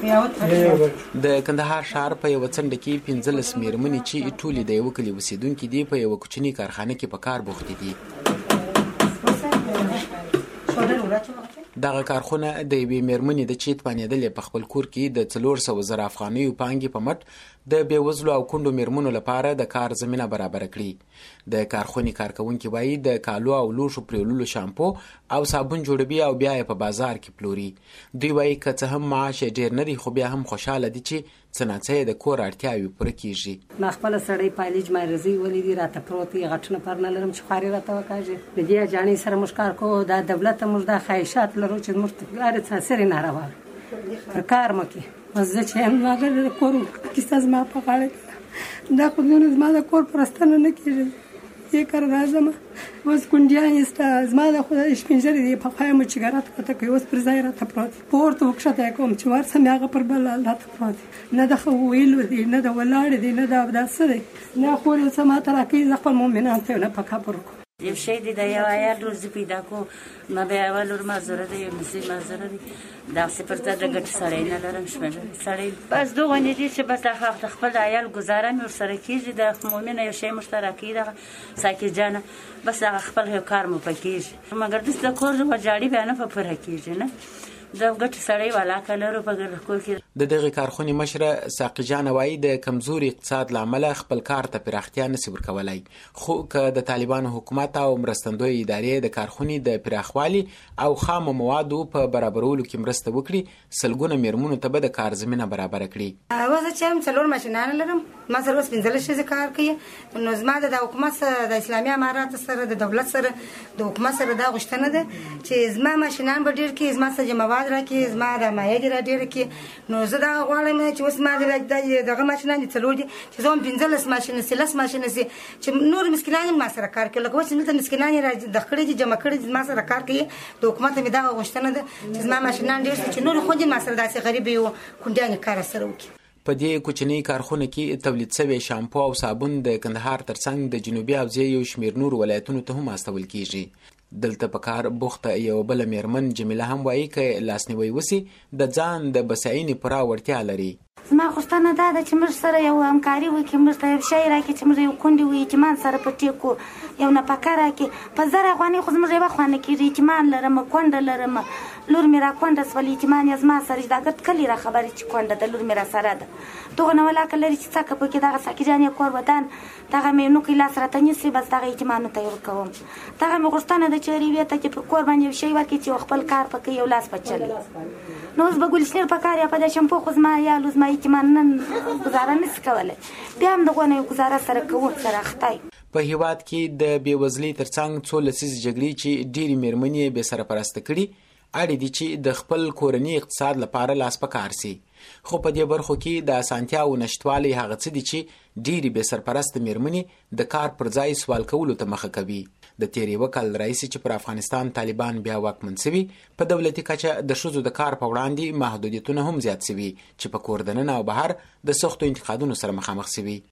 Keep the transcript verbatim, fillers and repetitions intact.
د کندهار ښار په یوه څنډه کې پنځلس مېرمنې چې ټولې د یوه کلي اوسېدونکي دي په یوه کوچني کارخانه کې په کار بوختې دي. دغه کارخونه د یوې مېرمنې ده چې توانېدلې په خپل کور کې د څلور سوه زره افغانیو پانګې په مټ د بېوزلو او کونډو مېرمنو لپاره د کار زمینه برابره کړي. د کارخونې کارکوونکي وایي د کالو او لوښو پرېوللو شامپو او صابون جوړوي او بیا یې په بازار کې پلوري. دوی وایي که څه هم معاش یې ډېر نه دی خو بیا هم خوشحاله دي چې څه ناڅه یې د کور اړتیاوې پوره کېږي. ما خپله سړی پایلیج مایرزۍ ولیدي راته پروت وي غټونه پر نه لرم چې خوارې راته وکاږي. د دې اجانۍ سره موږ کار کوو دا دولت ته موږ دا خواهشات لرو چې موږ ته هر څه سرې ناروا پر کار مو کې اوس زه چې یم اگر د کور کیسه زما په غاړه کې دا خو نور زما د کور پرستنه نه کېږي. یې کار راځم اوس کونډیان یې ستا زما د خدای شپین ژرې دی په خوا مو چګارات کته کوي اوس پر ځای راته پروت پورته وکښته کوم چې ورسم هغه پر بل راته پروت نه د ښه ویلو دی نه د ولاړ دی نه د داسې دی نه خور یې څه ماته راکوي زه خپل مؤمنان ته نه په کار وکړم. یو شی دی د یو عیال روزي پیدا کو ما بیا یوه لور معذوره دی یو لوسی معذوره دی داسې پر ځای د ګټې سړی نه لرم شمېره سړی بس دغونې دي چې بس د خپل عیال ګزاره مې ورسره کېږي د مؤمنه یو شی موږ ته راکوي دغه ساکي جانه بس هغه خپل یو کار مو په کېږي مګر داسې د کور وجاړي بیا نه په پوره کېږي نه د ګټې سړی ولاکه لرو په کور کې. د دغې کارخونې مشره ساقي جانه وایي د کمزوري اقتصاد له امله خپل کار ته پراختیا نشي ورکولی خو که د طالبانو حکومت او مرستندویه ادارې د کارخونې د پراخوالي او خامو موادو په برابرولو کې مرسته وکړي سلګونه مېرمنو ته به د کار زمینه برابره کړي. اوس چې هم څلور ماشینان لرم ما سره اوس پنځلس ښځې کار کوي نو زما د حکومت سره د اسلامي امارات سره د دولت سره د حکومت سره دا غوښتنه ده چې زما ماشینان به ډېر کړي زما څه مواد راکړي زما د مایع دې را ډېره کړي نو زه دغه غواړم چې اوس ما دغه ماشینان دي څلور دي چې زه هم پنځلس ماشینه سي لس ماشینه سي چې نور مسکینان یې ما سره کار کوي لکه اوس چې دلته مسکینان یې د کړي دي جمع کړي دي ما سره کار کوي د حکومت مې دغه غوښتنه ده چې زما ماشینان ډېر شي چې نور خوندې ما سره داسې غریب یو کونډیان یې کار سره وکړي. په دې کوچنۍ کارخونه کې تولید شوی شامپو او صابون د کندهار ترڅنګ د جنوبي حوزې یو شمېر نور ولایتونو ته هم استول کېږي. دلته په کار بوخته یو بله مېرمن جمیله هم وایي که لاسنیوی وسي د ځان د بساینې پوره وړتیا لري. زما غوښتنه دا ده چې موږ سره یو همکاري وکړي موږ ته یو شی راکړي چې موږ یو کونډې وو یتیمان سره په ټیکو یو نفقه راکړي په زر افغانۍ خو زموږ یوه خوا نه کېږي یتیمان لرم کونډه لرم لور مې را کونډه سول یتیمان یې زما سره دا ګرد کلي را خبرې چې کونډه ده لور مې را سره ده دغه نه ولاکه لري چې څکه پکې دغه ساقي جان یې کور ودان دغه مې نوکۍ لاس راته نیسي بس دغه یتیمانو ته یې ورکوم. دغه مې غوښتنه ده چې ریوې ته چې په کور باندې یو شی ورکړي چې خپل کار پکې یو لاس پچلي نو اوس به ګلشنیر په کار یا په د شمپو خو زما عیالو زما یتیمان نن ګزاره نشي کولی بیا هم دغونه یو ګزاره سره کوو سره اختی. په هیواد کې د بېوزلۍ ترڅنګ څو لسیزې جګړې چې ډېرې مېرمنې یې بې سرپرسته کړي اړ دي چې د خپل کورني اقتصاد لپاره لاس په کار سي خو په دې برخو کې د اسانتیاو نشتوالی هغه څه دي چې ډېرې بې سرپرسته مېرمنې د کار پر ځای سوال کولو ته مخه کوي. د تیر یوه کال راهیسې چې پر افغانستان طالبان بیا واکمن سوي په دولتي کچه د ښځو د کار په وړاندې محدودیتونه هم زیات سوي چې په کور دننه او بهر د سختو انتقادونو سره مخامخ سوي.